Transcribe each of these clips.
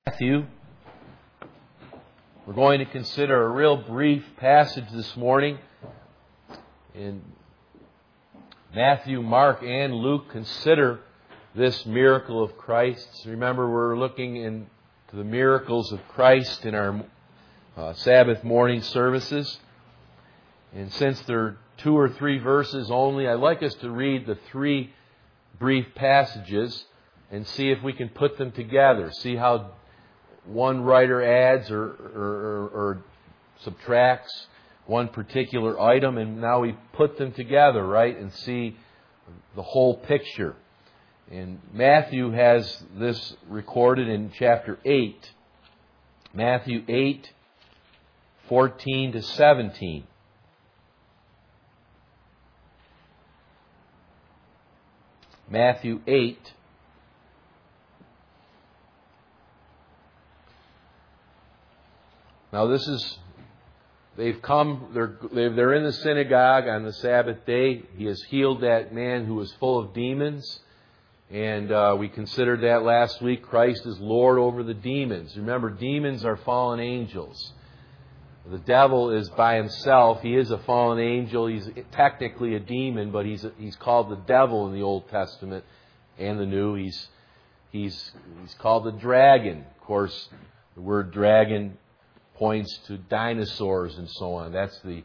Matthew. We're going to consider a real brief passage this morning. In Matthew, Mark, and Luke consider this miracle of Christ. Remember, we're looking into the miracles of Christ in our Sabbath morning services. And since there are 2 or 3 verses only, I'd like us to read the 3 brief passages and see if we can put them together. See how one writer adds or subtracts one particular item, and now we put them together, right, and see the whole picture. And Matthew has this recorded in chapter 8. Matthew 8, 14 to 17. Matthew 8, now they've come, they're in the synagogue on the Sabbath day. He has healed that man who was full of demons. And we considered that last week. Christ is Lord over the demons. Remember, demons are fallen angels. The devil is by himself. He is a fallen angel. He's technically a demon, but he's called the devil in the Old Testament and the New. He's called the dragon. Of course, the word dragon points to dinosaurs and so on. That's the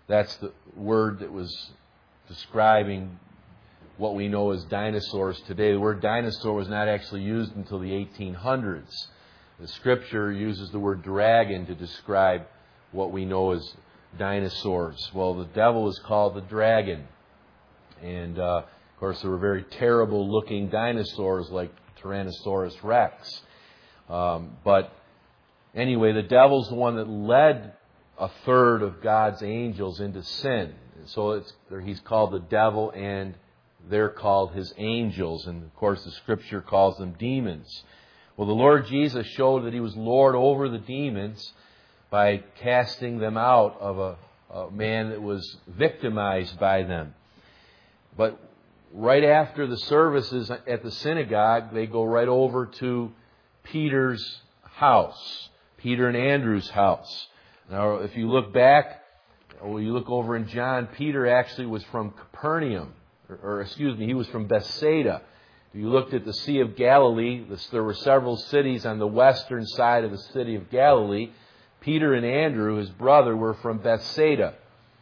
word that was describing what we know as dinosaurs today. The word dinosaur was not actually used until the 1800s. The Scripture uses the word dragon to describe what we know as dinosaurs. Well, the devil is called the dragon. And, of course, there were very terrible-looking dinosaurs like Tyrannosaurus Rex. But anyway, the devil's the one that led a third of God's angels into sin. So he's called the devil, and they're called his angels. And, of course, the Scripture calls them demons. Well, the Lord Jesus showed that He was Lord over the demons by casting them out of a man that was victimized by them. But right after the services at the synagogue, they go right over to Peter's house, Peter and Andrew's house. Now, if you look back, or you look over in John, Peter actually was from Capernaum, he was from Bethsaida. If you looked at the Sea of Galilee, there were several cities on the western side of the Sea of Galilee. Peter and Andrew, his brother, were from Bethsaida.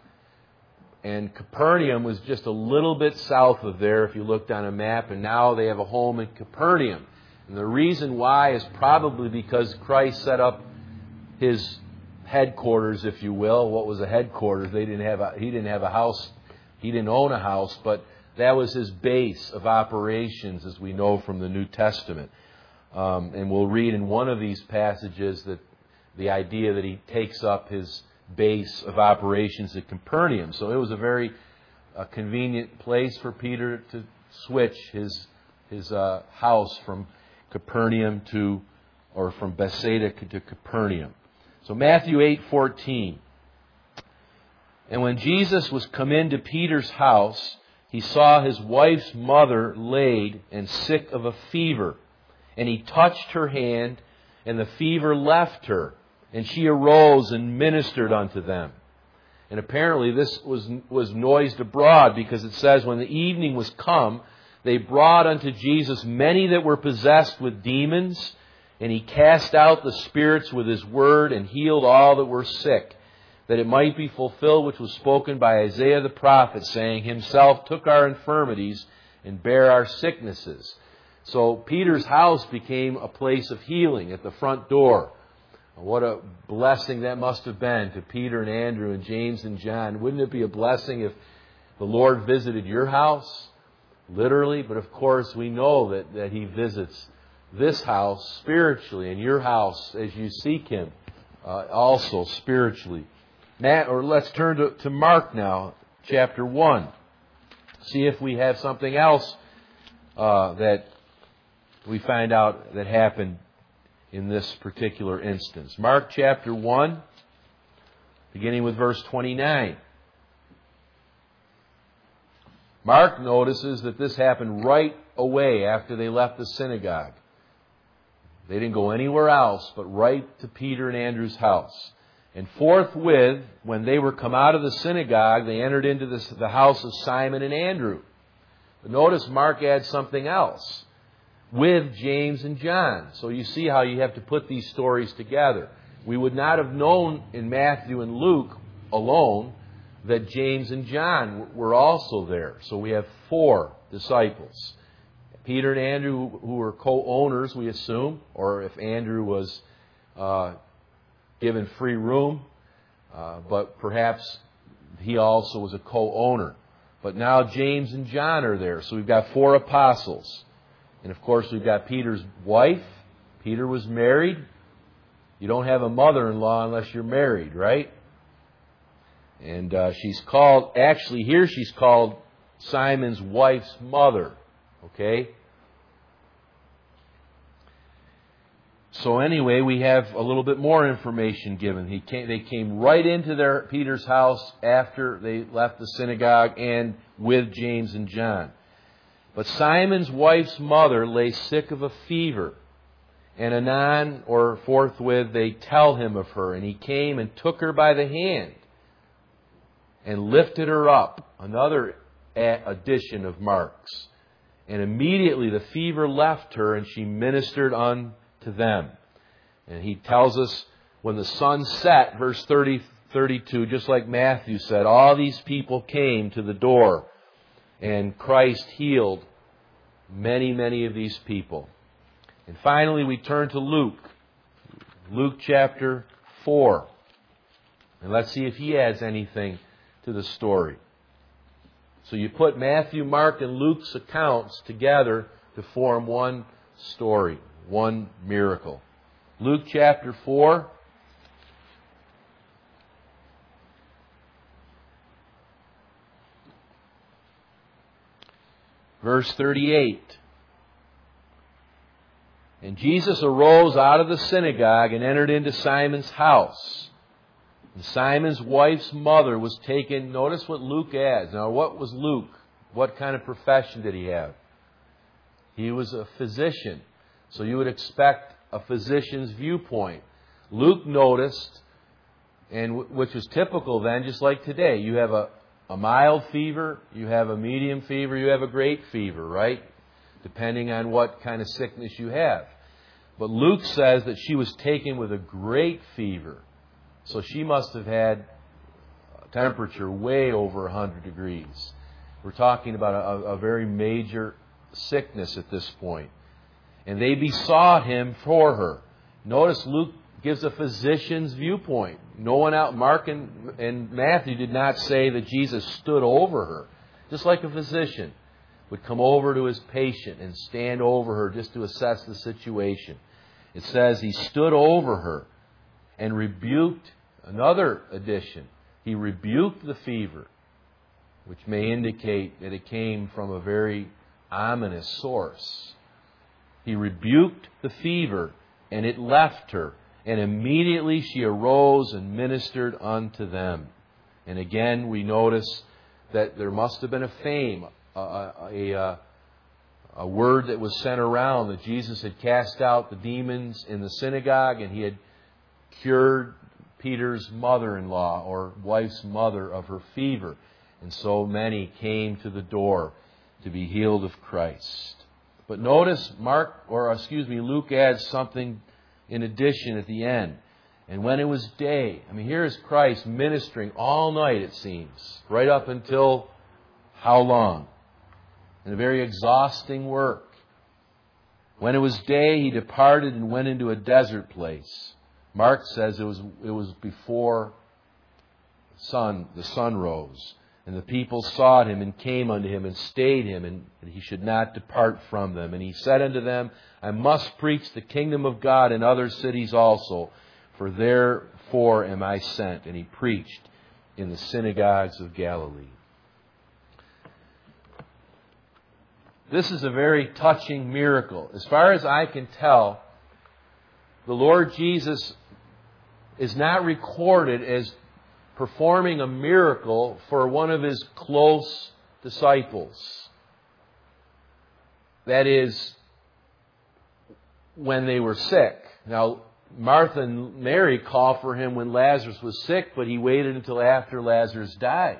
And Capernaum was just a little bit south of there if you looked on a map, and now they have a home in Capernaum. And the reason why is probably because Christ set up His headquarters, if you will. What was a headquarters? He didn't have a house. He didn't own a house, but that was His base of operations, as we know from the New Testament. And we'll read in one of these passages that the idea that He takes up His base of operations at Capernaum. So it was a very convenient place for Peter to switch his house from Capernaum from Bethsaida to Capernaum. So Matthew 8:14. And when Jesus was come into Peter's house, He saw his wife's mother laid and sick of a fever. And He touched her hand, and the fever left her. And she arose and ministered unto them. And apparently this was noised abroad, because it says, when the evening was come, they brought unto Jesus many that were possessed with demons, and He cast out the spirits with His word, and healed all that were sick, that it might be fulfilled which was spoken by Isaiah the prophet, saying, Himself took our infirmities and bare our sicknesses. So Peter's house became a place of healing at the front door. What a blessing that must have been to Peter and Andrew and James and John. Wouldn't it be a blessing if the Lord visited your house? Literally. But of course we know that He visits this house spiritually, and your house as you seek Him also spiritually. Let's turn to Mark now, chapter 1. See if we have something else that we find out that happened in this particular instance. Mark chapter 1, beginning with verse 29. Mark notices that this happened right away after they left the synagogue. They didn't go anywhere else but right to Peter and Andrew's house. And forthwith, when they were come out of the synagogue, they entered into the house of Simon and Andrew. But notice Mark adds something else. With James and John. So you see how you have to put these stories together. We would not have known in Matthew and Luke alone that James and John were also there. So we have 4 disciples. Peter and Andrew, who were co-owners, we assume, or if Andrew was given free room, but perhaps he also was a co-owner. But now James and John are there. So we've got 4 apostles. And of course we've got Peter's wife. Peter was married. You don't have a mother-in-law unless you're married, right? And she's called, actually here she's called Simon's wife's mother. Okay? So anyway, we have a little bit more information given. They came right into Peter's house after they left the synagogue and with James and John. But Simon's wife's mother lay sick of a fever. And anon, or forthwith, they tell him of her. And he came and took her by the hand and lifted her up. Another addition of Mark's. And immediately the fever left her and she ministered unto them. And he tells us when the sun set, verse 32, just like Matthew said, all these people came to the door and Christ healed many, many of these people. And finally we turn to Luke. Luke chapter 4. And let's see if he adds anything to the story. So you put Matthew, Mark, and Luke's accounts together to form one story, one miracle. Luke chapter 4. Verse 38. And Jesus arose out of the synagogue and entered into Simon's house. And Simon's wife's mother was taken. Notice what Luke adds. Now, what was Luke? What kind of profession did he have? He was a physician. So you would expect a physician's viewpoint. Luke noticed, and which was typical then, just like today. You have a mild fever, you have a medium fever, you have a great fever, right? Depending on what kind of sickness you have. But Luke says that she was taken with a great fever. So she must have had a temperature way over 100 degrees. We're talking about a very major sickness at this point. And they besought him for her. Notice Luke gives a physician's viewpoint. No one out, Mark and Matthew did not say that Jesus stood over her. Just like a physician would come over to his patient and stand over her just to assess the situation. It says he stood over her and rebuked, another addition, he rebuked the fever, which may indicate that it came from a very ominous source. He rebuked the fever and it left her, and immediately she arose and ministered unto them. And again we notice that there must have been a fame, a word that was sent around that Jesus had cast out the demons in the synagogue and he had cured Peter's mother-in-law or wife's mother of her fever. And so many came to the door to be healed of Christ. But notice Luke adds something in addition at the end. And when it was day, here is Christ ministering all night, it seems, right up until how long? And a very exhausting work. When it was day, he departed and went into a desert place. Mark says it was before the sun rose. And the people sought him and came unto him and stayed him, and he should not depart from them. And he said unto them, I must preach the kingdom of God in other cities also, for therefore am I sent. And he preached in the synagogues of Galilee. This is a very touching miracle. As far as I can tell, the Lord Jesus is not recorded as performing a miracle for one of his close disciples. That is, when they were sick. Now, Martha and Mary called for Him when Lazarus was sick, but He waited until after Lazarus died.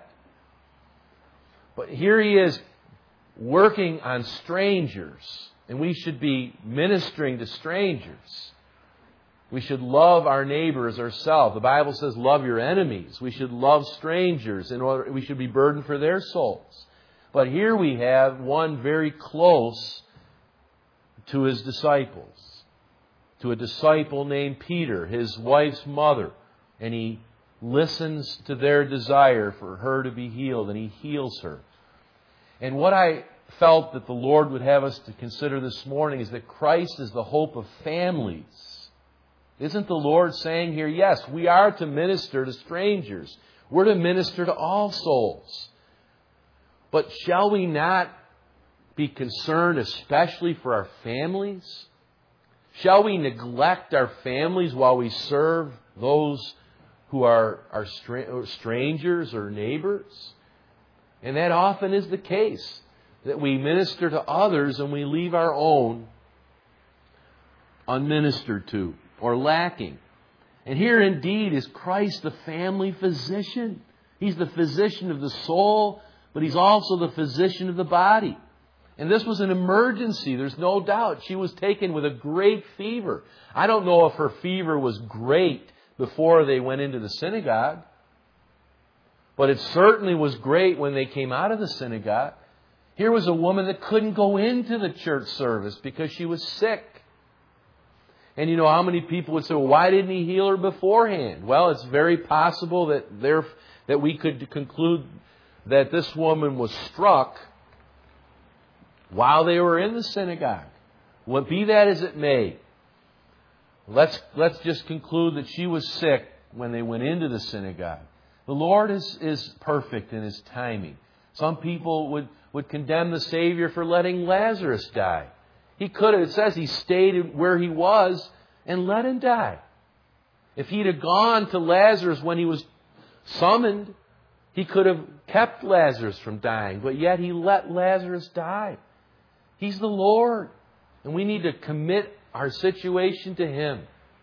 But here He is working on strangers, and we should be ministering to strangers. We should love our neighbor as ourselves. The Bible says, love your enemies. We should love strangers in order. We should be burdened for their souls. But here we have one very close to His disciples, to a disciple named Peter, His wife's mother, and He listens to their desire for her to be healed, and He heals her. And what I felt that the Lord would have us to consider this morning is that Christ is the hope of families. Isn't the Lord saying here, yes, we are to minister to strangers. We're to minister to all souls. But shall we not be concerned especially for our families? Shall we neglect our families while we serve those who are strangers or neighbors? And that often is the case, that we minister to others and we leave our own unministered to or lacking. And here indeed is Christ the family physician. He's the physician of the soul, but He's also the physician of the body. And this was an emergency, there's no doubt. She was taken with a great fever. I don't know if her fever was great before they went into the synagogue, but it certainly was great when they came out of the synagogue. Here was a woman that couldn't go into the church service because she was sick. And you know how many people would say, well, why didn't He heal her beforehand? Well, it's very possible that we could conclude that this woman was struck while they were in the synagogue. Well, be that as it may, let's just conclude that she was sick when they went into the synagogue. The Lord is perfect in His timing. Some people would condemn the Savior for letting Lazarus die. He could have, it says He stayed where He was and let him die. If He'd have gone to Lazarus when he was summoned, He could have kept Lazarus from dying. But yet He let Lazarus die. He's the Lord. And we need to commit our situation to Him.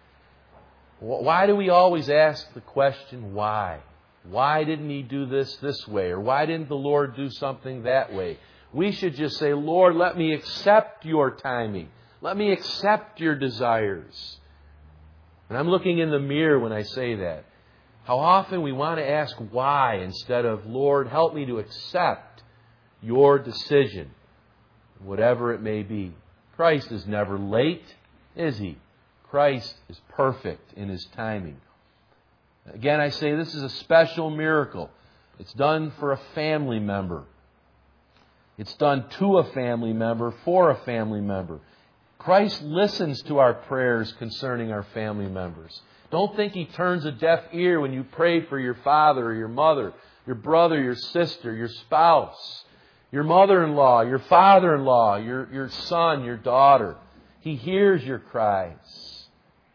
Why do we always ask the question, why? Why didn't He do this way? Or why didn't the Lord do something that way? We should just say, Lord, let me accept Your timing. Let me accept Your desires. And I'm looking in the mirror when I say that. How often we want to ask why instead of, Lord, help me to accept Your decision, whatever it may be. Christ is never late, is He? Christ is perfect in His timing. Again, I say this is a special miracle. It's done for a family member. It's done to a family member, for a family member. Christ listens to our prayers concerning our family members. Don't think He turns a deaf ear when you pray for your father or your mother, your brother, your sister, your spouse, your mother-in-law, your father-in-law, your son, your daughter. He hears your cries.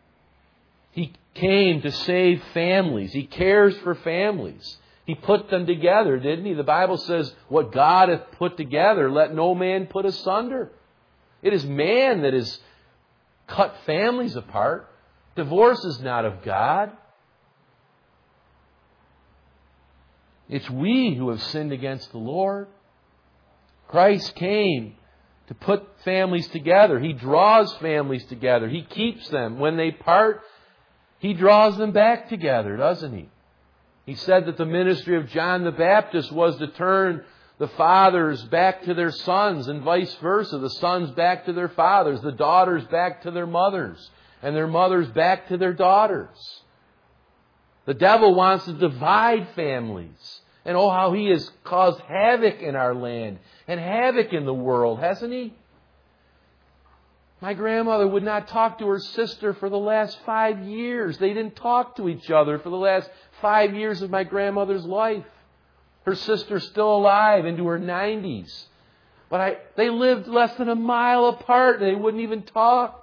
He came to save families. He cares for families. He put them together, didn't He? The Bible says, what God hath put together, let no man put asunder. It is man that has cut families apart. Divorce is not of God. It's we who have sinned against the Lord. Christ came to put families together. He draws families together. He keeps them. When they part, He draws them back together, doesn't He? He said that the ministry of John the Baptist was to turn the fathers back to their sons and vice versa. The sons back to their fathers, the daughters back to their mothers, and their mothers back to their daughters. The devil wants to divide families. And oh, how he has caused havoc in our land and havoc in the world, hasn't he? My grandmother would not talk to her sister for the last 5 years. They didn't talk to each other for the last 5 years of my grandmother's life. Her sister's still alive into her 90s. But they lived less than a mile apart and they wouldn't even talk.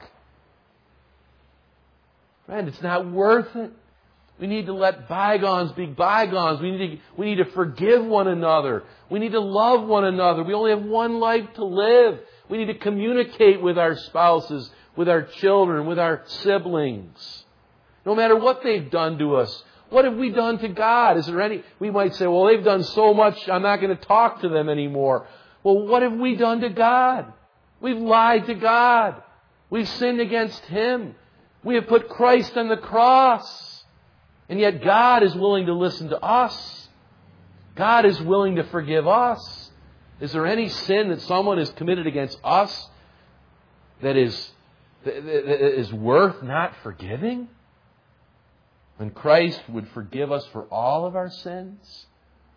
Friend, it's not worth it. We need to let bygones be bygones. We need to forgive one another. We need to love one another. We only have one life to live. We need to communicate with our spouses. with our children, with our siblings. No matter what they've done to us. What have we done to God? Is there any... We might say, well, they've done so much, I'm not going to talk to them anymore. Well, what have we done to God? We've lied to God. We've sinned against Him. We have put Christ on the cross. And yet God is willing to listen to us. God is willing to forgive us. Is there any sin that someone has committed against us that is worth not forgiving? When Christ would forgive us for all of our sins?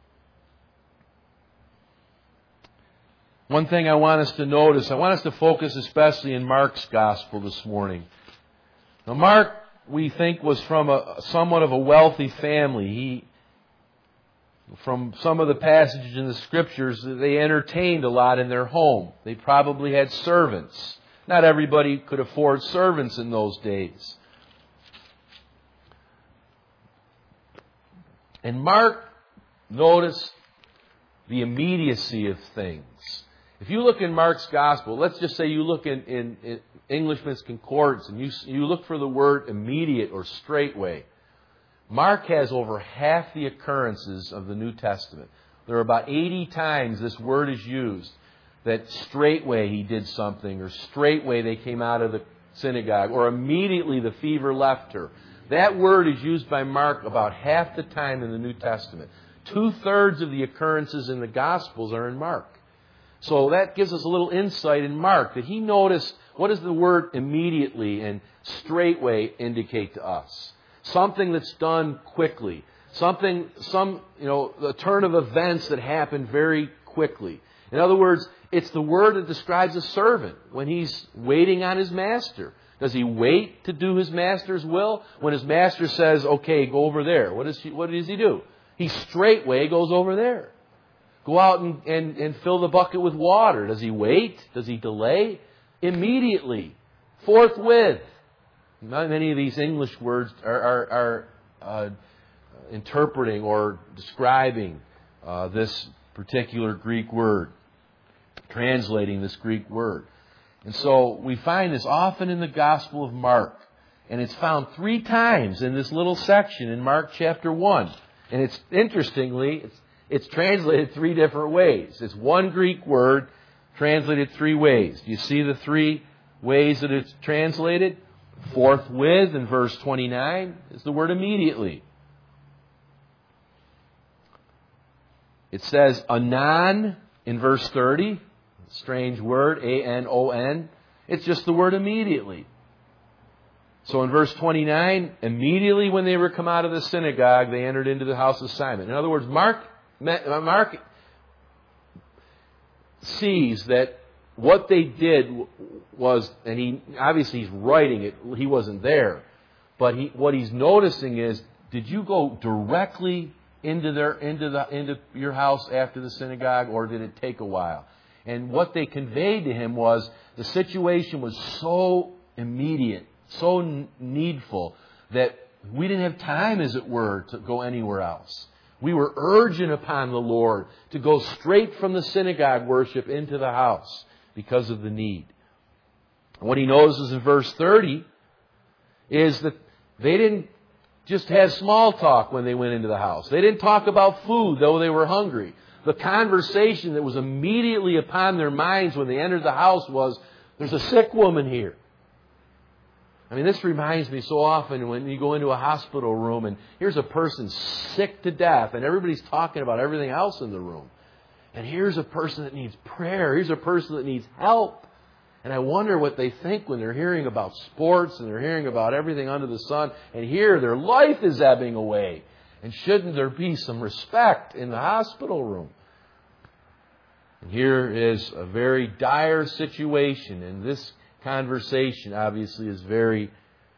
One thing I want us to notice, I want us to focus especially in Mark's Gospel this morning. Now Mark, we think, was from somewhat of a wealthy family. From some of the passages in the Scriptures, they entertained a lot in their home. They probably had servants. Not everybody could afford servants in those days. And Mark noticed the immediacy of things. If you look in Mark's Gospel, let's just say you look in Englishman's Concordance and you look for the word immediate or straightway. Mark has over half the occurrences of the New Testament. There are about 80 times this word is used, that straightway he did something, or straightway they came out of the synagogue, or immediately the fever left her. That word is used by Mark about half the time in the New Testament. 2/3 of the occurrences in the Gospels are in Mark. So that gives us a little insight in Mark, that he noticed, what does the word immediately and straightway indicate to us? Something that's done quickly. The turn of events that happen very quickly. In other words, it's the word that describes a servant when he's waiting on his master. Does he wait to do his master's will? When his master says, okay, go over there, what does he do? He straightway goes over there. Go out and fill the bucket with water. Does he wait? Does he delay? Immediately. Forthwith. Not many of these English words are interpreting or describing this particular Greek word, translating this Greek word. And so we find this often in the Gospel of Mark. And it's found 3 times in this little section in Mark chapter 1. And it's interestingly, it's translated 3 different ways. It's one Greek word translated 3 ways. Do you see the 3 ways that it's translated? Forthwith in verse 29 is the word immediately. It says anon in verse 30. Strange word, A-N-O-N. It's just the word immediately. So in verse 29, immediately when they were come out of the synagogue, they entered into the house of Simon. In other words, Mark sees that what they did was, and he's writing it, he wasn't there, but what he's noticing is, did you go directly into your house after the synagogue, or did it take a while? And what they conveyed to him was the situation was so immediate, so needful, that we didn't have time, as it were, to go anywhere else. We were urgent upon the Lord to go straight from the synagogue worship into the house because of the need. What he notices in verse 30 is that they didn't just have small talk when they went into the house. They didn't talk about food, though they were hungry. The conversation that was immediately upon their minds when they entered the house was, there's a sick woman here. I mean, this reminds me so often when you go into a hospital room and here's a person sick to death and everybody's talking about everything else in the room. And here's a person that needs prayer. Here's a person that needs help. And I wonder what they think when they're hearing about sports and they're hearing about everything under the sun. And here their life is ebbing away. And shouldn't there be some respect in the hospital room? And here is a very dire situation. And this conversation obviously is very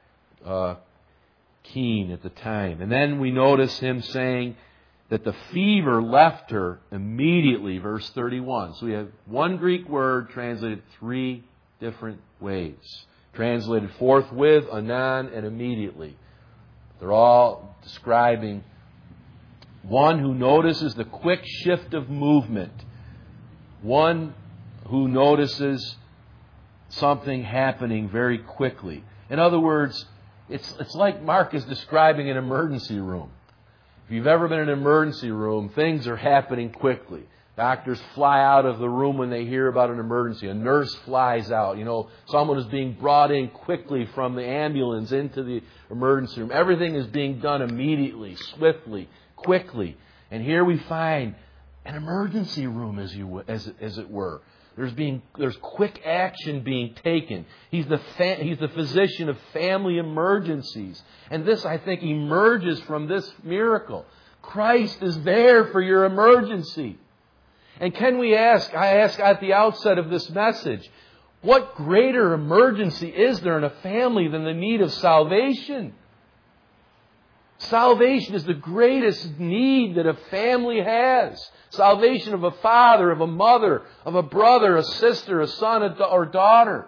keen at the time. And then we notice him saying that the fever left her immediately, verse 31. So we have one Greek word translated 3 different ways. Translated forthwith, anon, and immediately. They're all describing one who notices the quick shift of movement. One who notices something happening very quickly. In other words, it's like Mark is describing an emergency room. If you've ever been in an emergency room, things are happening quickly. Doctors fly out of the room when they hear about an emergency. A nurse flies out. Someone is being brought in quickly from the ambulance into the emergency room. Everything is being done immediately, swiftly, quickly. And here we find an emergency room, as it were. There's quick action being taken. He's the physician of family emergencies. And this, I think, emerges from this miracle. Christ is there for your emergency. And I ask at the outset of this message, what greater emergency is there in a family than the need of salvation? Salvation is the greatest need that a family has. Salvation of a father, of a mother, of a brother, a sister, a son, or daughter.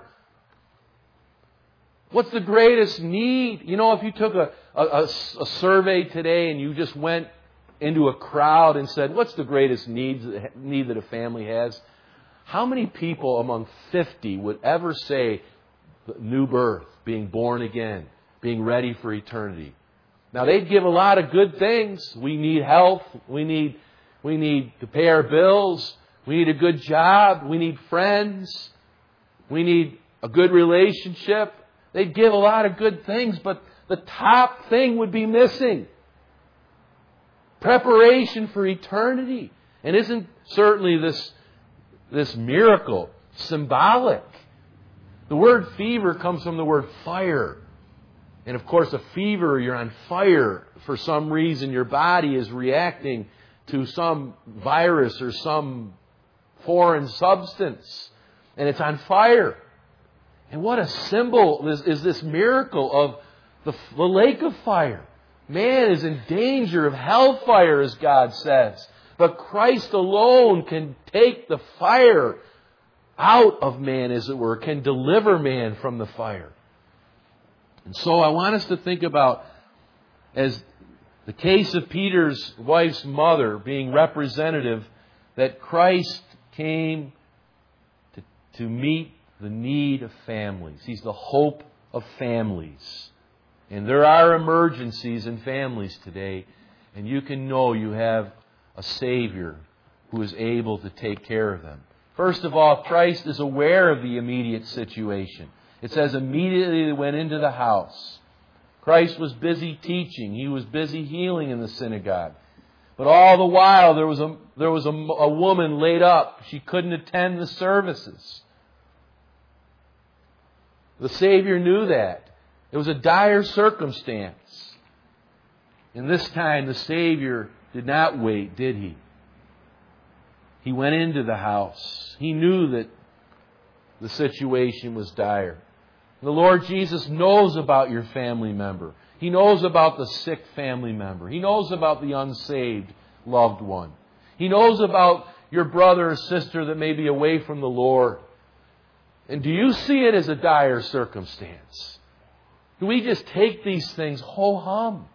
What's the greatest need? If you took a survey today and you just went into a crowd and said, what's the greatest need that a family has? How many people among 50 would ever say new birth, being born again, being ready for eternity? Now, they'd give a lot of good things. We need health. We need to pay our bills. We need a good job. We need friends. We need a good relationship. They'd give a lot of good things, but the top thing would be missing. Preparation for eternity. And isn't certainly this miracle symbolic? The word fever comes from the word fire. And of course, a fever, you're on fire. For some reason, your body is reacting to some virus or some foreign substance. And it's on fire. And what a symbol is this miracle of the lake of fire. Man is in danger of hellfire, as God says. But Christ alone can take the fire out of man, as it were, can deliver man from the fire. And so I want us to think about, as the case of Peter's wife's mother being representative, that Christ came to meet the need of families. He's the hope of families. And there are emergencies in families today, and you can know you have a Savior who is able to take care of them. First of all, Christ is aware of the immediate situation. It says immediately they went into the house. Christ was busy teaching. He was busy healing in the synagogue. But all the while there was a woman laid up. She couldn't attend the services. The Savior knew that. It was a dire circumstance. And this time the Savior did not wait, did He? He went into the house. He knew that the situation was dire. The Lord Jesus knows about your family member. He knows about the sick family member. He knows about the unsaved loved one. He knows about your brother or sister that may be away from the Lord. And do you see it as a dire circumstance? Do we just take these things ho-hum?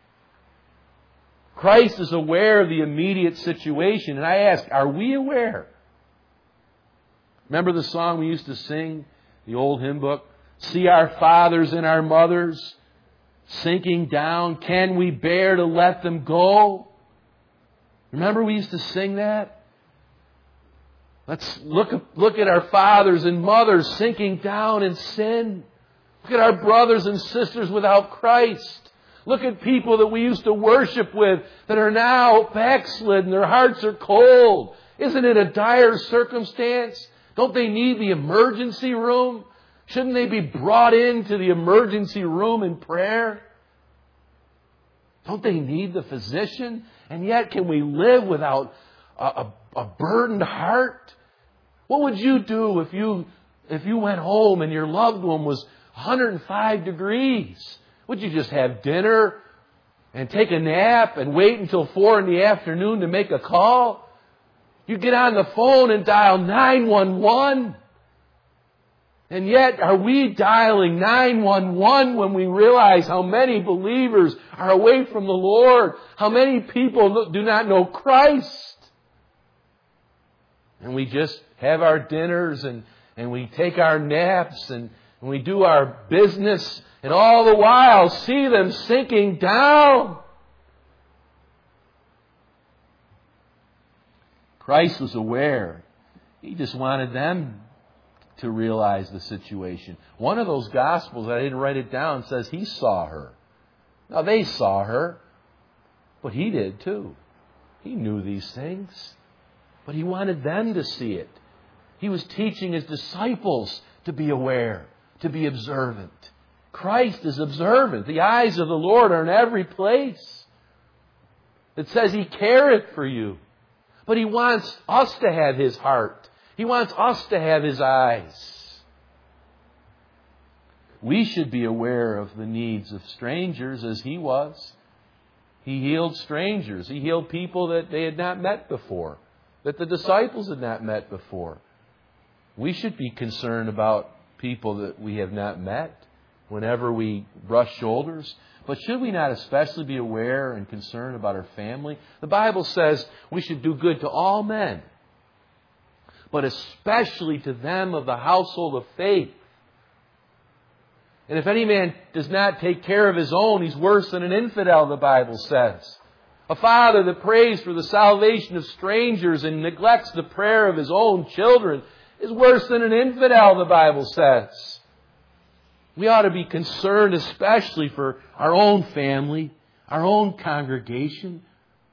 Christ is aware of the immediate situation. And I ask, are we aware? Remember the song we used to sing, the old hymn book? See our fathers and our mothers sinking down. Can we bear to let them go? Remember we used to sing that? Let's look at our fathers and mothers sinking down in sin. Look at our brothers and sisters without Christ. Look at people that we used to worship with that are now backslidden. Their hearts are cold. Isn't it a dire circumstance? Don't they need the emergency room? Shouldn't they be brought into the emergency room in prayer? Don't they need the physician? And yet, can we live without a burdened heart? What would you do if you went home and your loved one was 105 degrees? Would you just have dinner and take a nap and wait until 4 p.m. to make a call? You get on the phone and dial 911. And yet, are we dialing 911 when we realize how many believers are away from the Lord? How many people do not know Christ? And we just have our dinners and and we take our naps and we do our business, and all the while see them sinking down. Christ was aware. He just wanted them to realize the situation. One of those Gospels, I didn't write it down, says He saw her. Now they saw her, but He did too. He knew these things, but He wanted them to see it. He was teaching His disciples to be aware, to be observant. Christ is observant. The eyes of the Lord are in every place. It says He careth for you. But He wants us to have His heart. He wants us to have His eyes. We should be aware of the needs of strangers as He was. He healed strangers. He healed people that they had not met before, that the disciples had not met before. We should be concerned about people that we have not met whenever we brush shoulders. But should we not especially be aware and concerned about our family? The Bible says we should do good to all men, but especially to them of the household of faith. And if any man does not take care of his own, he's worse than an infidel, the Bible says. A father that prays for the salvation of strangers and neglects the prayer of his own children is worse than an infidel, the Bible says. We ought to be concerned especially for our own family, our own congregation.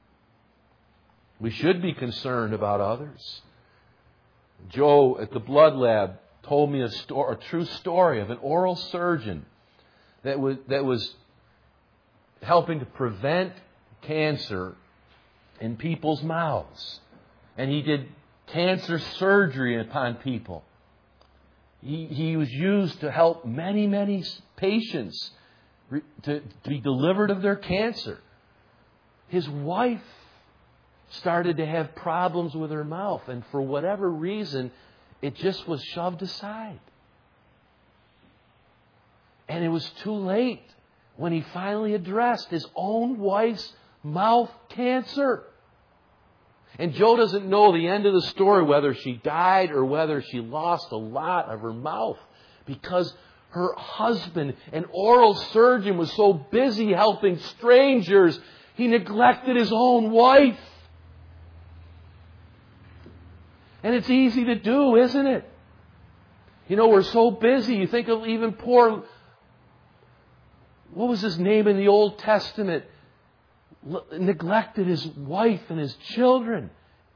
We should be concerned about others. Joe at the blood lab told me a true story of an oral surgeon that was helping to prevent cancer in people's mouths. And he did cancer surgery upon people. He was used to help many, many patients to be delivered of their cancer. His wife started to have problems with her mouth, and for whatever reason, it just was shoved aside. And it was too late when he finally addressed his own wife's mouth cancer. And Joe doesn't know the end of the story, whether she died or whether she lost a lot of her mouth, because her husband, an oral surgeon, was so busy helping strangers, he neglected his own wife. And it's easy to do, isn't it? You know, we're so busy. You think of even poor, what was his name in the Old Testament? Neglected his wife and his children.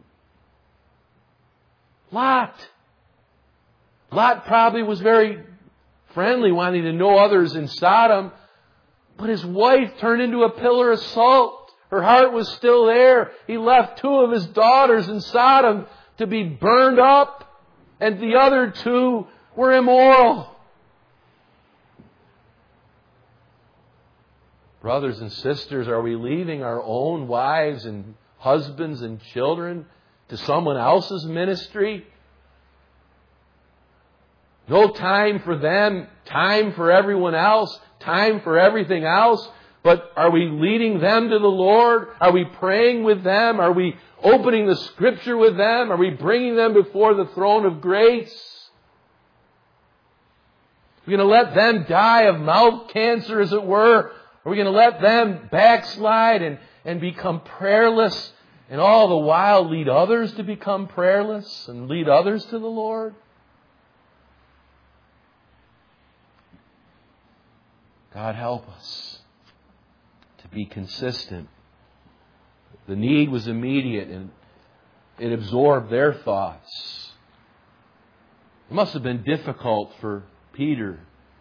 Lot. Lot probably was very friendly, wanting to know others in Sodom, but his wife turned into a pillar of salt. Her heart was still there. He left 2 of his daughters in Sodom to be burned up, and the other 2 were immoral. Brothers and sisters, are we leaving our own wives and husbands and children to someone else's ministry? No time for them, time for everyone else, time for everything else. But are we leading them to the Lord? Are we praying with them? Are we opening the Scripture with them? Are we bringing them before the throne of grace? Are we going to let them die of mouth cancer, as it were? Are we going to let them backslide and become prayerless, and all the while lead others to become prayerless and lead others to the Lord? God help us to be consistent. The need was immediate, and it absorbed their thoughts. It must have been difficult for Peter.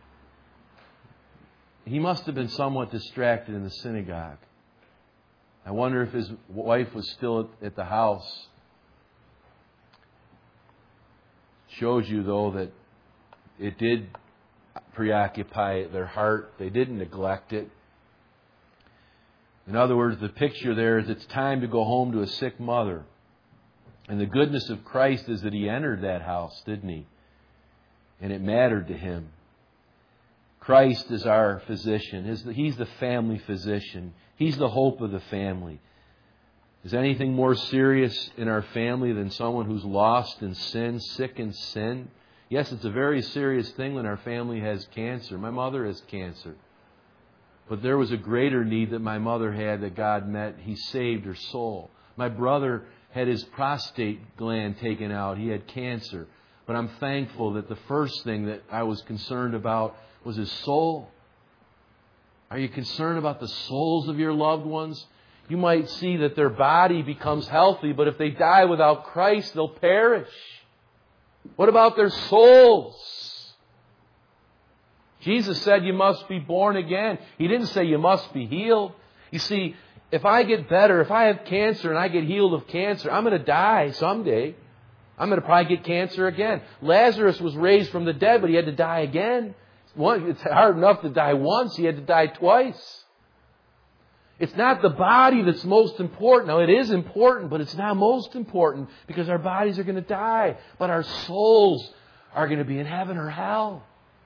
He must have been somewhat distracted in the synagogue. I wonder if his wife was still at the house. Shows you, though, that it did preoccupy their heart. They didn't neglect it. In other words, the picture there is it's time to go home to a sick mother. And the goodness of Christ is that He entered that house, didn't He? And it mattered to Him. Christ is our physician. He's the family physician. He's the hope of the family. Is anything more serious in our family than someone who's lost in sin, sick in sin? Yes, it's a very serious thing when our family has cancer. My mother has cancer. But there was a greater need that my mother had that God met. He saved her soul. My brother had his prostate gland taken out. He had cancer. But I'm thankful that the first thing that I was concerned about was his soul. Are you concerned about the souls of your loved ones? You might see that their body becomes healthy, but if they die without Christ, they'll perish. What about their souls? Jesus said you must be born again. He didn't say you must be healed. You see, if I get better, if I have cancer and I get healed of cancer, I'm going to die someday. I'm going to probably get cancer again. Lazarus was raised from the dead, but he had to die again. It's hard enough to die once. He had to die twice. It's not the body that's most important. Now, it is important, but it's not most important because our bodies are going to die. But our souls are going to be in heaven or hell.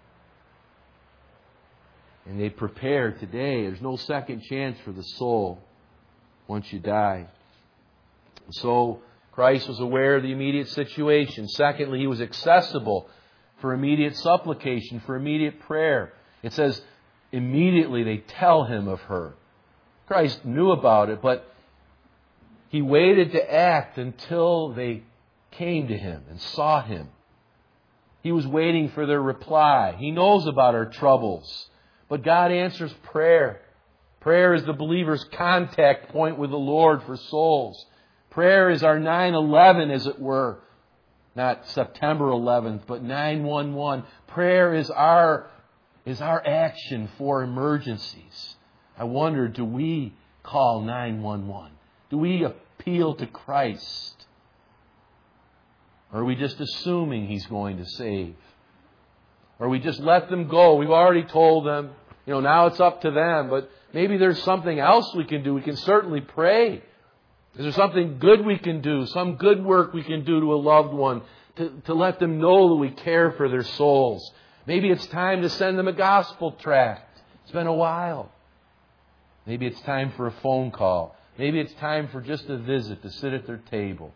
And they prepare today. There's no second chance for the soul once you die. So, Christ was aware of the immediate situation. Secondly, He was accessible for immediate supplication, for immediate prayer. It says, immediately they tell Him of her. Christ knew about it, but He waited to act until they came to Him and sought Him. He was waiting for their reply. He knows about our troubles, but God answers prayer. Prayer is the believer's contact point with the Lord for souls. Prayer is our 9/11, as it were. Not September 11th, but 9/11. Prayer is our action for emergencies. I wonder, do we call 911? Do we appeal to Christ? Or are we just assuming He's going to save? Or we just let them go? We've already told them. Now it's up to them. But maybe there's something else we can do. We can certainly pray. Is there something good we can do? Some good work we can do to a loved one to let them know that we care for their souls? Maybe it's time to send them a gospel tract. It's been a while. Maybe it's time for a phone call. Maybe it's time for just a visit to sit at their table.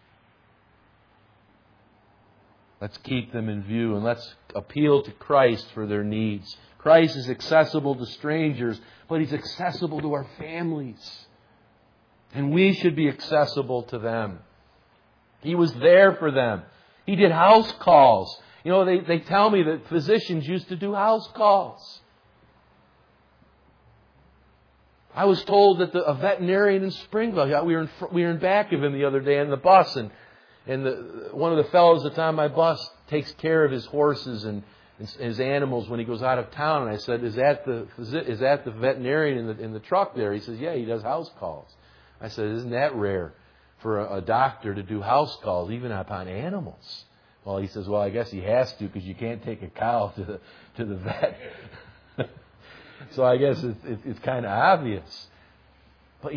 Let's keep them in view and let's appeal to Christ for their needs. Christ is accessible to strangers, but He's accessible to our families. And we should be accessible to them. He was there for them. He did house calls. They tell me that physicians used to do house calls. I was told that a veterinarian in Springville, we were in back of him the other day on the bus, and one of the fellows that's on my bus takes care of his horses and his animals when he goes out of town. And I said, "Is that the veterinarian in the truck there?" He says, "Yeah, he does house calls." I said, "Isn't that rare for a doctor to do house calls, even upon animals?" Well, he says, "Well, I guess he has to because you can't take a cow to the vet." So I guess it's kind of obvious. But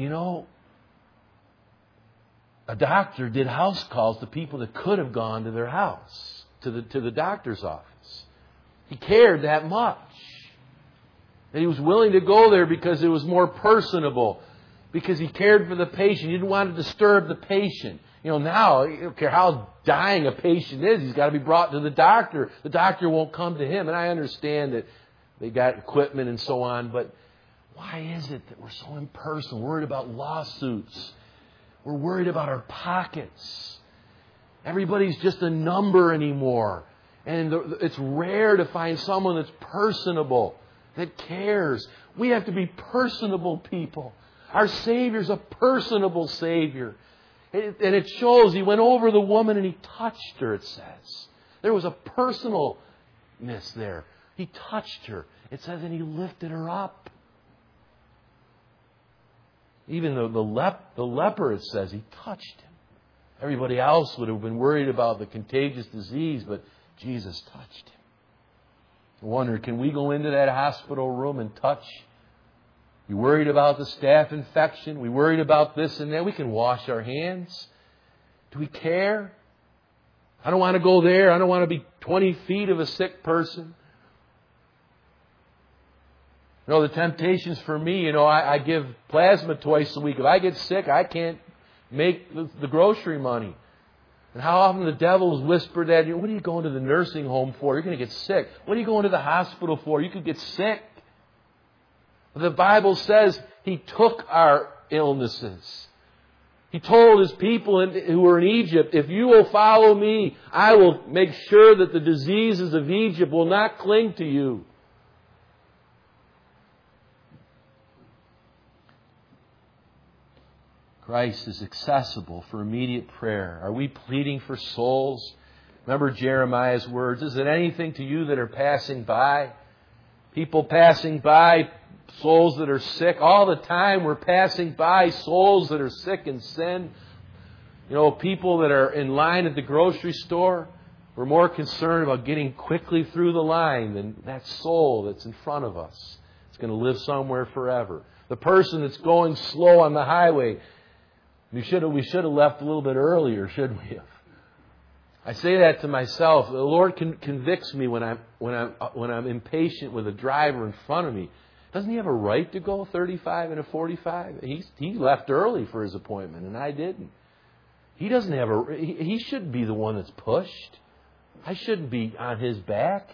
a doctor did house calls to people that could have gone to their house, to the doctor's office. He cared that much. And he was willing to go there because it was more personable. Because he cared for the patient. He didn't want to disturb the patient. Now, I don't care how dying a patient is, he's got to be brought to the doctor. The doctor won't come to him. And I understand that they got equipment and so on, but why is it that we're so impersonal? We're worried about lawsuits. We're worried about our pockets. Everybody's just a number anymore. And it's rare to find someone that's personable, that cares. We have to be personable people. Our Savior's a personable Savior. And it shows. He went over the woman and He touched her, it says. There was a personalness there. He touched her. It says, and He lifted her up. Even the leper, it says, He touched him. Everybody else would have been worried about the contagious disease, but Jesus touched him. I wonder, can we go into that hospital room and touch? You worried about the staph infection? We worried about this and that? We can wash our hands. Do we care? I don't want to go there. I don't want to be 20 feet of a sick person. The temptations for me, I give plasma twice a week. If I get sick, I can't make the grocery money. And how often the devil's whispered at you, what are you going to the nursing home for? You're going to get sick. What are you going to the hospital for? You could get sick. The Bible says He took our illnesses. He told His people who were in Egypt, if you will follow me, I will make sure that the diseases of Egypt will not cling to you. Christ is accessible for immediate prayer. Are we pleading for souls? Remember Jeremiah's words, is it anything to you that are passing by? People passing by, souls that are sick. All the time we're passing by souls that are sick in sin. People that are in line at the grocery store. We're more concerned about getting quickly through the line than that soul that's in front of us. It's going to live somewhere forever. The person that's going slow on the highway, we should have left a little bit earlier, shouldn't we have? I say that to myself. The Lord convicts me when I'm impatient with a driver in front of me. Doesn't He have a right to go 35 and a 45? He left early for his appointment, and I didn't. He doesn't have he shouldn't be the one that's pushed. I shouldn't be on his back.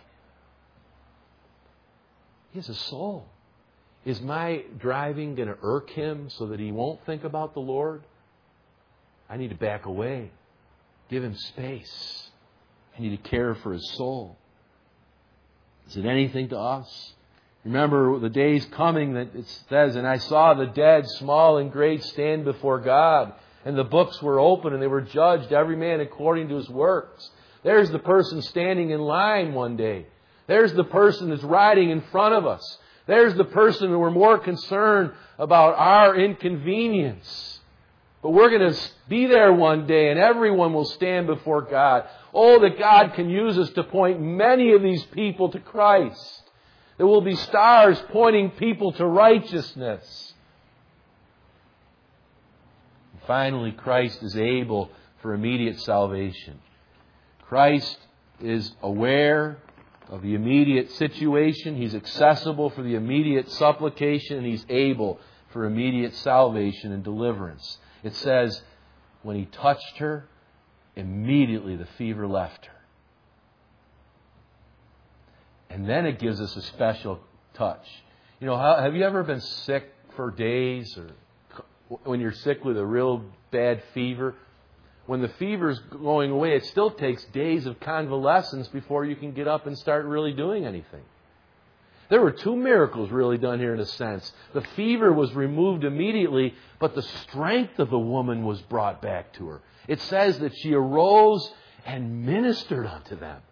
He has a soul. Is my driving going to irk him so that he won't think about the Lord? I need to back away. Give him space. I need to care for his soul. Is it anything to us? Remember the days coming that it says, and I saw the dead, small and great, stand before God. And the books were open and they were judged, every man according to his works. There's the person standing in line one day. There's the person that's riding in front of us. There's the person who we're more concerned about our inconvenience. But we're going to be there one day and everyone will stand before God. Oh, that God can use us to point many of these people to Christ. There will be stars pointing people to righteousness. And finally, Christ is able for immediate salvation. Christ is aware of the immediate situation. He's accessible for the immediate supplication, and He's able for immediate salvation and deliverance. It says, when He touched her, immediately the fever left her. And then it gives us a special touch. Have you ever been sick for days, or when you're sick with a real bad fever? When the fever's going away, it still takes days of convalescence before you can get up and start really doing anything. There were two miracles really done here in a sense. The fever was removed immediately, but the strength of the woman was brought back to her. It says that she arose and ministered unto them.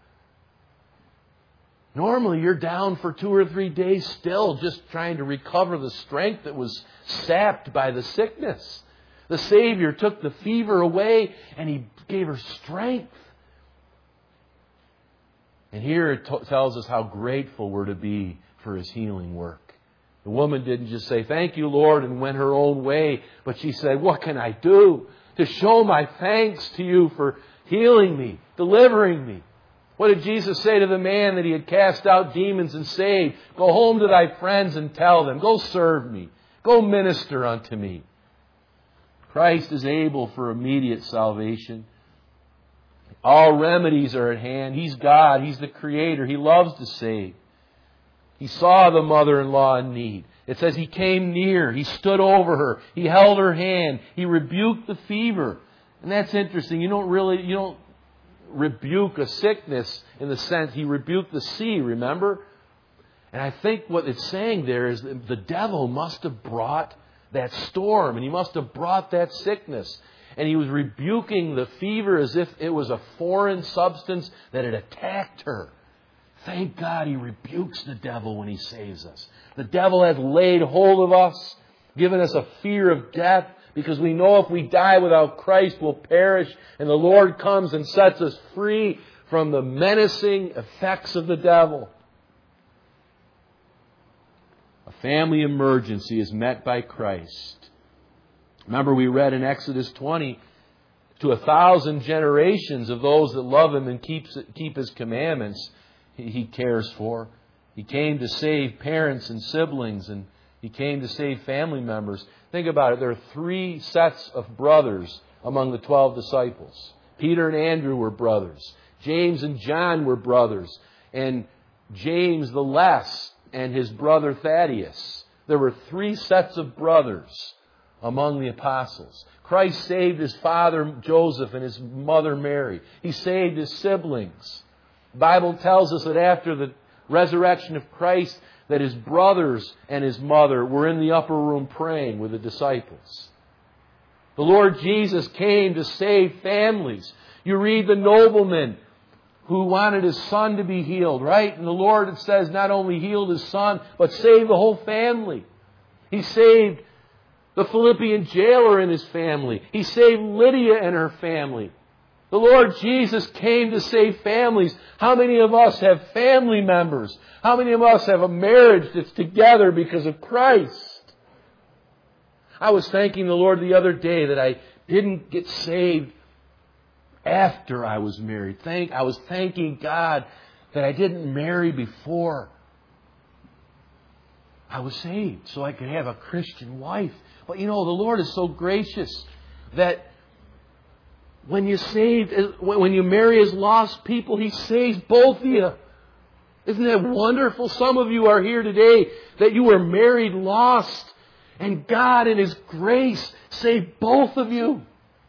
Normally you're down for 2 or 3 days still, just trying to recover the strength that was sapped by the sickness. The Savior took the fever away and He gave her strength. And here it tells us how grateful we're to be for His healing work. The woman didn't just say, "Thank you, Lord," and went her own way, but she said, "What can I do to show my thanks to you for healing me, delivering me?" What did Jesus say to the man that He had cast out demons and saved? "Go home to thy friends and tell them, go serve me, go minister unto me." Christ is able for immediate salvation. All remedies are at hand. He's God. He's the Creator. He loves to save. He saw the mother-in-law in need. It says He came near. He stood over her. He held her hand. He rebuked the fever. And that's interesting. You don't rebuke a sickness in the sense He rebuked the sea, remember? And I think what it's saying there is that the devil must have brought that storm, and he must have brought that sickness. And he was rebuking the fever as if it was a foreign substance that had attacked her. Thank God He rebukes the devil when He saves us. The devil has laid hold of us, given us a fear of death, because we know if we die without Christ, we'll perish. And the Lord comes and sets us free from the menacing effects of the devil. A family emergency is met by Christ. Remember, we read in Exodus 20, to 1,000 generations of those that love Him and keep His commandments, He cares for. He came to save parents and siblings, and He came to save family members. Think about it. There are 3 sets of brothers among the 12 disciples. Peter and Andrew were brothers. James and John were brothers. And James the Less and his brother Thaddeus. There were 3 sets of brothers among the apostles. Christ saved his father Joseph and his mother Mary. He saved his siblings. The Bible tells us that after the resurrection of Christ, that his brothers and his mother were in the upper room praying with the disciples. The Lord Jesus came to save families. You read the nobleman who wanted his son to be healed, right? And the Lord, it says, not only healed his son, but saved the whole family. He saved the Philippian jailer and his family. He saved Lydia and her family. The Lord Jesus came to save families. How many of us have family members? How many of us have a marriage that's together because of Christ? I was thanking the Lord the other day that I didn't get saved after I was married. I was thanking God that I didn't marry before I was saved so I could have a Christian wife. But the Lord is so gracious that when you marry as lost people, He saves both of you. Isn't that wonderful? Some of you are here today that you were married lost, and God in His grace saved both of you.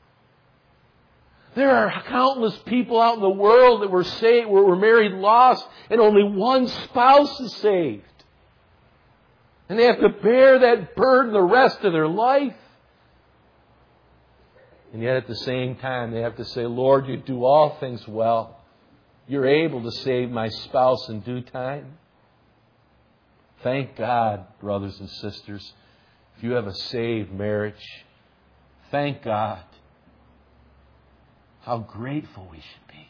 There are countless people out in the world that were married lost, and only one spouse is saved. And they have to bear that burden the rest of their life. And yet at the same time, they have to say, Lord, You do all things well. You're able to save my spouse in due time. Thank God, brothers and sisters, if you have a saved marriage. Thank God. How grateful we should be.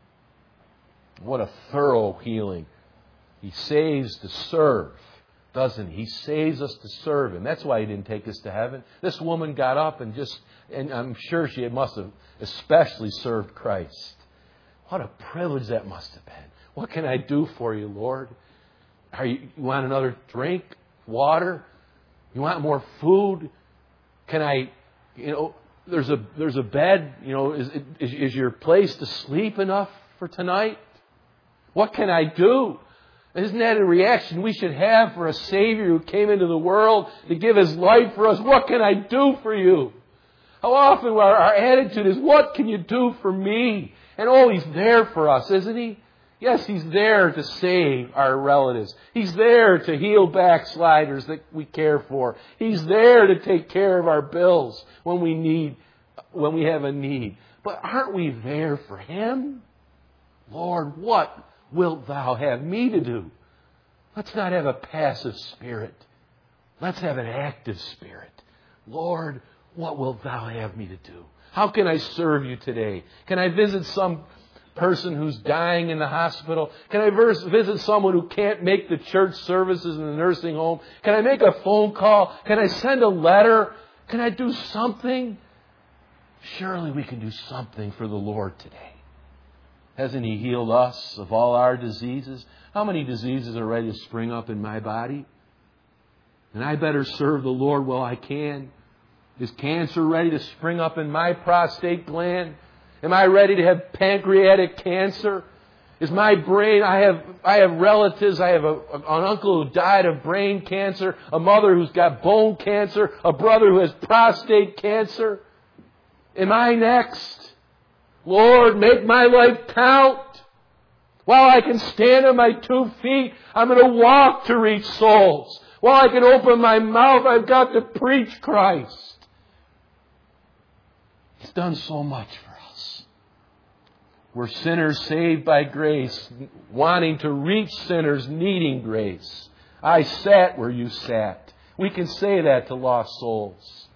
What a thorough healing. He saves to serve, doesn't He? He saves us to serve Him. That's why He didn't take us to heaven. This woman got up and I'm sure she must have especially served Christ. What a privilege that must have been. What can I do for you, Lord? You want another drink? Water? You want more food? Can I, there's a bed, is your place to sleep enough for tonight? What can I do? Isn't that a reaction we should have for a Savior who came into the world to give His life for us? What can I do for you? How often our attitude is, what can you do for me? And He's there for us, isn't He? Yes, He's there to save our relatives. He's there to heal backsliders that we care for. He's there to take care of our bills when we have a need. But aren't we there for Him? Lord, what wilt Thou have me to do? Let's not have a passive spirit. Let's have an active spirit. Lord, what wilt Thou have me to do? How can I serve You today? Can I visit some person who's dying in the hospital? Can I visit someone who can't make the church services in the nursing home? Can I make a phone call? Can I send a letter? Can I do something? Surely we can do something for the Lord today. Hasn't He healed us of all our diseases? How many diseases are ready to spring up in my body? And I better serve the Lord while I can. Is cancer ready to spring up in my prostate gland? Am I ready to have pancreatic cancer? Is my brain, I have relatives, I have an uncle who died of brain cancer, a mother who's got bone cancer, a brother who has prostate cancer. Am I next? Lord, make my life count. While I can stand on my 2 feet, I'm going to walk to reach souls. While I can open my mouth, I've got to preach Christ. He's done so much for us. We're sinners saved by grace, wanting to reach sinners needing grace. I sat where you sat. We can say that to lost souls.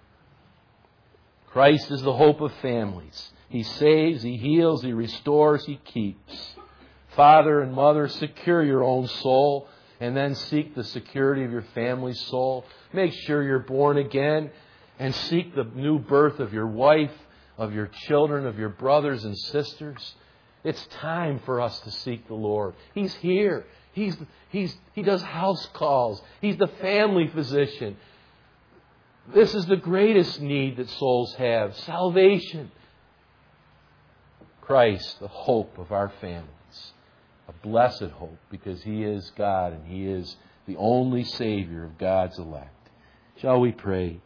Christ is the hope of families. He saves, He heals, He restores, He keeps. Father and mother, secure your own soul and then seek the security of your family's soul. Make sure you're born again. And seek the new birth of your wife, of your children, of your brothers and sisters. It's time for us to seek the Lord. He's here. He does house calls. He's the family physician. This is the greatest need that souls have. Salvation. Christ, the hope of our families. A blessed hope, because He is God and He is the only Savior of God's elect. Shall we pray?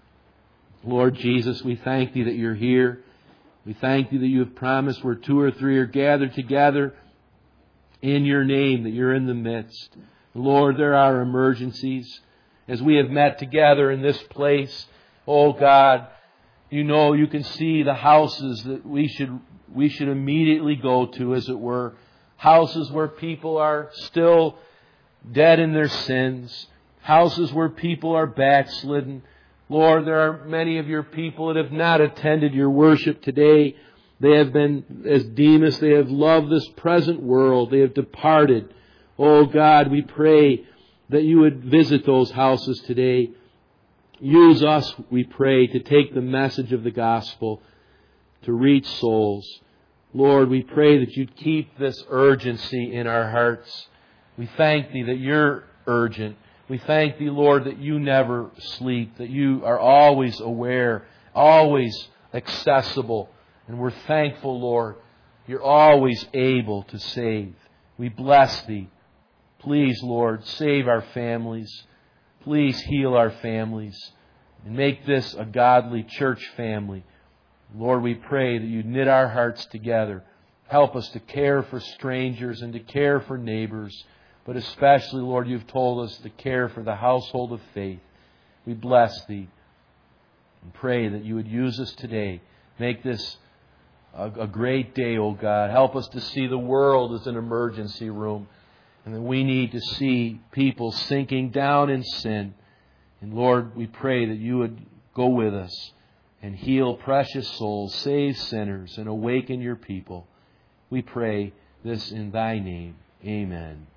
Lord Jesus, we thank Thee that You're here. We thank Thee that You have promised where 2 or 3 are gathered together in Your name, that You're in the midst. Lord, there are emergencies. As we have met together in this place, oh God, You know, You can see the houses that we should immediately go to, as it were. Houses where people are still dead in their sins. Houses where people are backslidden. Lord, there are many of Your people that have not attended Your worship today. They have been, as Demas, they have loved this present world. They have departed. Oh God, we pray that You would visit those houses today. Use us, we pray, to take the message of the gospel, to reach souls. Lord, we pray that You'd keep this urgency in our hearts. We thank Thee that You're urgent. We thank Thee, Lord, that You never sleep, that You are always aware, always accessible. And we're thankful, Lord, You're always able to save. We bless Thee. Please, Lord, save our families. Please heal our families. And make this a godly church family. Lord, we pray that You knit our hearts together. Help us to care for strangers and to care for neighbors. But especially, Lord, You've told us to care for the household of faith. We bless Thee and pray that You would use us today. Make this a great day, O God. Help us to see the world as an emergency room. And that we need to see people sinking down in sin. And Lord, we pray that You would go with us and heal precious souls, save sinners, and awaken Your people. We pray this in Thy name. Amen.